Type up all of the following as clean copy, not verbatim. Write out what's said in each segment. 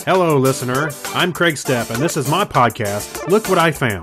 Hello, listener. I'm Craig Stepp, and this is my podcast, Look What I Found.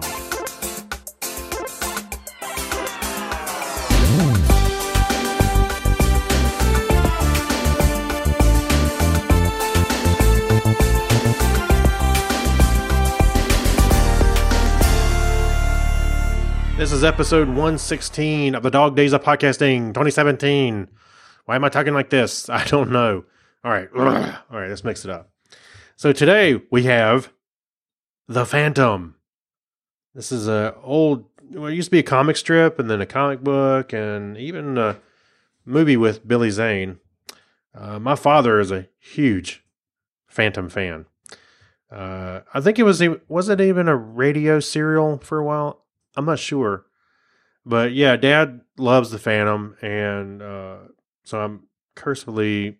This is episode 116 of the Dog Days of Podcasting 2017. Why am I talking like this? I don't know. All right, let's mix it up. So today we have The Phantom. This is it used to be a comic strip and then a comic book and even a movie with Billy Zane. My father is a huge Phantom fan. I think was it even a radio serial for a while? I'm not sure. But yeah, Dad loves The Phantom, and so I'm cursively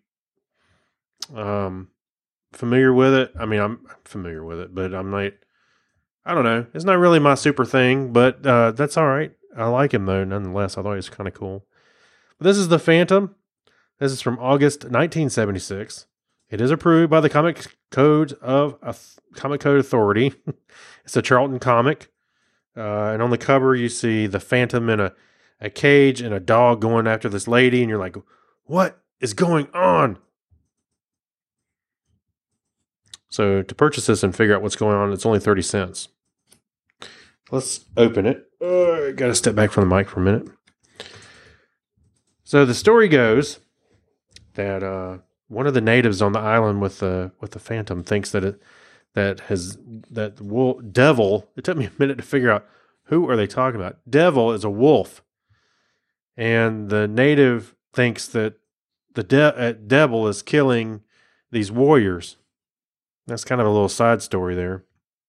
familiar with it. I mean, I'm familiar with it, but I'm like, I don't know. It's not really my super thing, but that's all right. I like him, though, nonetheless. I thought he was kind of cool. But this is The Phantom. This is from August 1976. It is approved by the Comic Code Authority. It's a Charlton comic. And on the cover, you see the Phantom in a cage and a dog going after this lady, and you're like, what is going on? So to purchase this and figure out what's going on, it's only 30 cents. Let's open it. I got to step back from the mic for a minute. So the story goes that one of the natives on the island with the Phantom thinks that devil. It took me a minute to figure out who are they talking about. Devil is a wolf, and the native thinks that the devil is killing these warriors. That's kind of a little side story there.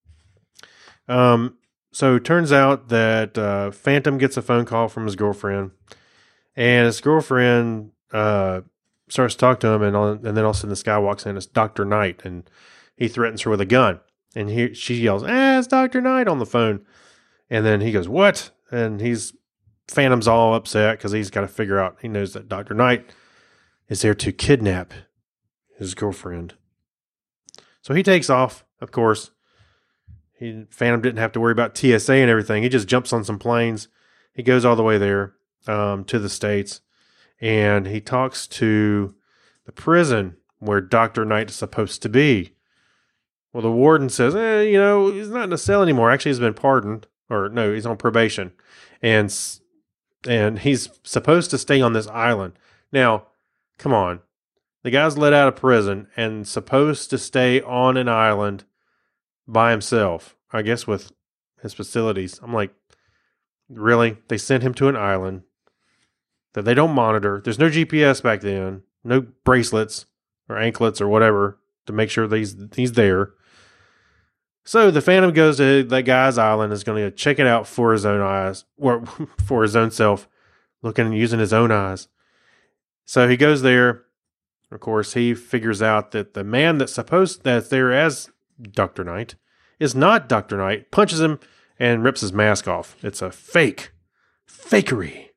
So it turns out that Phantom gets a phone call from his girlfriend, and his girlfriend starts to talk to him, and then all of a sudden this guy walks in. It's Dr. Knight, and he threatens her with a gun. And she yells, it's Dr. Knight on the phone. And then he goes, what? And Phantom's all upset because he's got to figure out, he knows that Dr. Knight is there to kidnap his girlfriend. So he takes off, of course. Phantom didn't have to worry about TSA and everything. He just jumps on some planes. He goes all the way there to the States. And he talks to the prison where Dr. Knight is supposed to be. Well, the warden says, he's not in a cell anymore. Actually, he's been pardoned. Or no, he's on probation. And he's supposed to stay on this island. Now, come on. The guy's let out of prison and supposed to stay on an island by himself, I guess with his facilities. I'm like, really? They sent him to an island that they don't monitor. There's no GPS back then. No bracelets or anklets or whatever to make sure that he's there. So the Phantom goes to that guy's island, is going to check it out for his own eyes, or for his own self, looking and using his own eyes. So he goes there. Of course, he figures out that the man that's there as Dr. Knight is not Dr. Knight, punches him and rips his mask off. It's a fakery.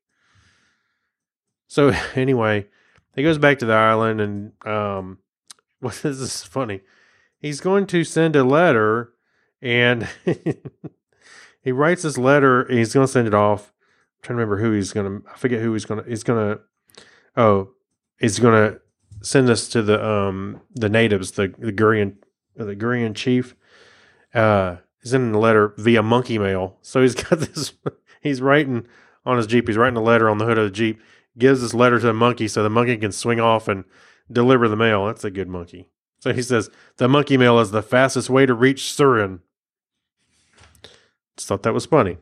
So anyway, he goes back to the island, and this is funny. He's going to send a letter, and he writes this letter, and he's going to send it off. I'm trying to remember I forget who he's going to send this to the natives, the Gurian chief. He's sending the letter via monkey mail. So he's got this, he's writing on his Jeep, he's writing a letter on the hood of the Jeep, gives this letter to the monkey so the monkey can swing off and deliver the mail. That's a good monkey. So he says, the monkey mail is the fastest way to reach Surin. Just thought that was funny.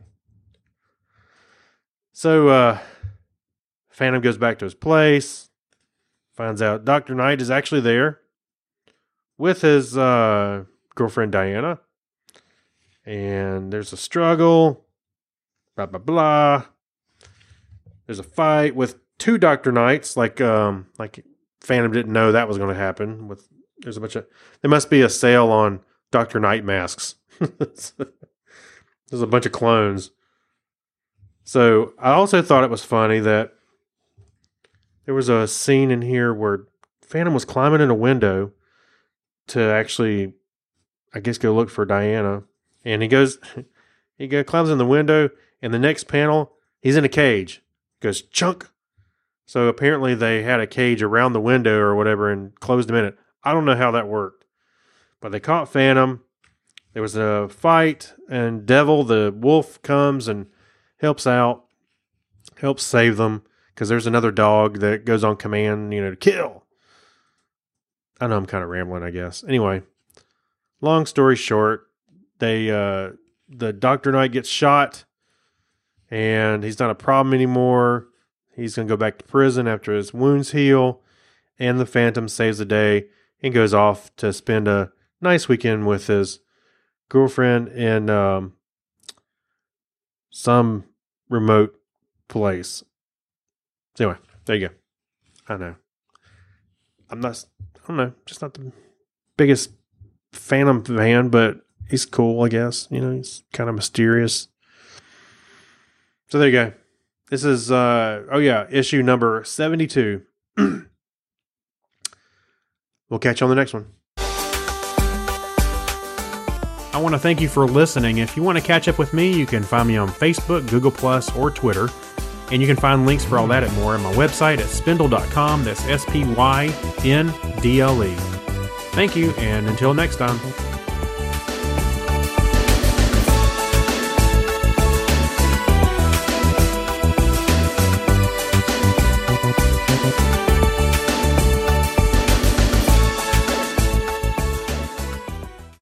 So Phantom goes back to his place, finds out Dr. Knight is actually there with his girlfriend Diana. And there's a struggle, blah, blah, blah. There's a fight with two Dr. Knights, like Phantom didn't know that was going to happen. There must be a sale on Dr. Knight masks. There's a bunch of clones. So I also thought it was funny that there was a scene in here where Phantom was climbing in a window to actually, I guess, go look for Diana. And he climbs in the window, and the next panel, he's in a cage. Goes, chunk. So apparently they had a cage around the window or whatever and closed him in it. I don't know how that worked. But they caught Phantom. There was a fight, and Devil, the wolf, comes and helps out, helps save them, because there's another dog that goes on command, to kill. I know I'm kind of rambling, I guess. Anyway, long story short, the Dr. Knight gets shot, and he's not a problem anymore. He's going to go back to prison after his wounds heal, and the Phantom saves the day and goes off to spend a nice weekend with his girlfriend in some remote place. So anyway, there you go. I know. I don't know, just not the biggest Phantom fan, but he's cool, I guess. He's kind of mysterious. So there you go. This is, issue number 72. We'll catch you on the next one. I want to thank you for listening. If you want to catch up with me, you can find me on Facebook, Google+, or Twitter. And you can find links for all that and more on my website at spindle.com. That's SPYNDLE. Thank you, and until next time.